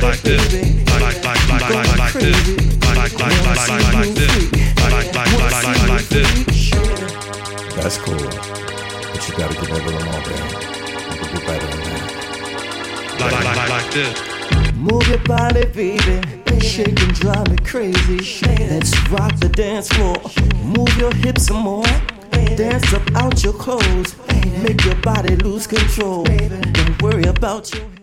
like this, like this, like this. That's cool, but you gotta give that little more, baby. You can do better than that. Like this. Move your body, baby. Shake and drive me crazy. Let's rock the dance floor. Move your hips some more. Dance up out your clothes. Make your body lose control. Don't worry about your